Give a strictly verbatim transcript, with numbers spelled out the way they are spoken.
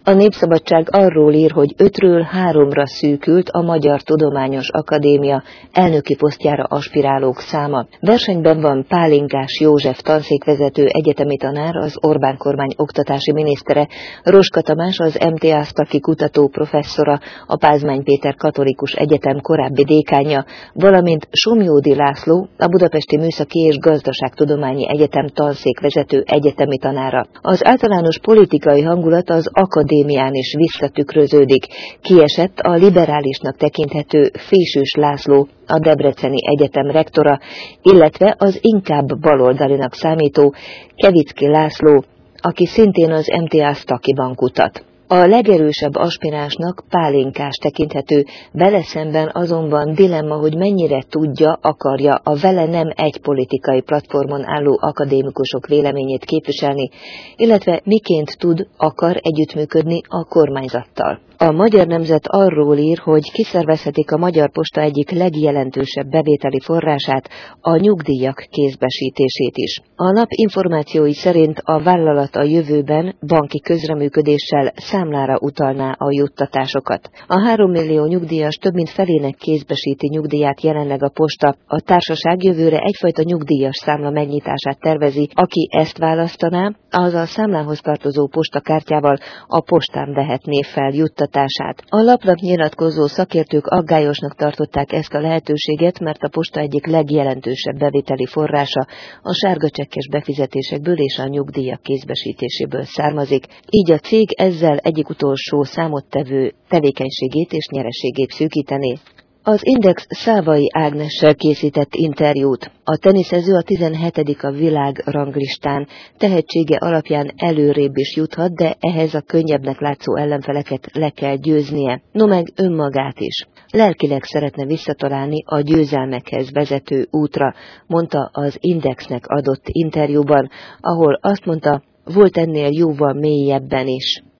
A Népszabadság arról ír, hogy ötről háromra szűkült a Magyar Tudományos Akadémia elnöki posztjára aspirálók száma. Versenyben van Pálinkás József tanszékvezető egyetemi tanár, az Orbán kormány oktatási minisztere, Roska Tamás az em té á sztaki kutató professzora, a Pázmány Péter Katolikus Egyetem korábbi dékánja, valamint Somjódi László, a Budapesti Műszaki és Gazdaságtudományi Egyetem tanszékvezető egyetemi tanára. Az általános politikai hangulat az akadémián is visszatükröződik. Kiesett a liberálisnak tekinthető Fésűs László, a Debreceni Egyetem rektora, illetve az inkább baloldalinak számító Kevicki László, aki szintén az em té á sztakiban kutat. A legerősebb aspiránsnak Pálinkás tekinthető, vele szemben azonban dilemma, hogy mennyire tudja, akarja a vele nem egy politikai platformon álló akadémikusok véleményét képviselni, illetve miként tud, akar együttműködni a kormányzattal. A Magyar Nemzet arról ír, hogy kiszervezhetik a Magyar Posta egyik legjelentősebb bevételi forrását, a nyugdíjak kézbesítését is. A nap információi szerint a vállalat a jövőben banki közreműködéssel számlára utalná a juttatásokat. A három millió nyugdíjas több mint felének kézbesíti nyugdíját jelenleg a posta. A társaság jövőre egyfajta nyugdíjas számla megnyitását tervezi, aki ezt választaná, az a számlához tartozó postakártyával a postán vehetné fel juttatását. A lapnak nyilatkozó szakértők aggályosnak tartották ezt a lehetőséget, mert a posta egyik legjelentősebb bevételi forrása a sárga csekkes befizetésekből és a nyugdíjak kézbesítéséből származik, így a cég ezzel egyik utolsó számottevő tevékenységét és nyereségét szűkítené. Az Index Szávai Ágnessel készített interjút. A teniszező a tizenhetedik a világ ranglistán, tehetsége alapján előrébb is juthat, de ehhez a könnyebbnek látszó ellenfeleket le kell győznie, no meg önmagát is. Lelkileg szeretne visszatalálni a győzelmekhez vezető útra, mondta az Indexnek adott interjúban, ahol azt mondta, volt ennél jóval mélyebben is.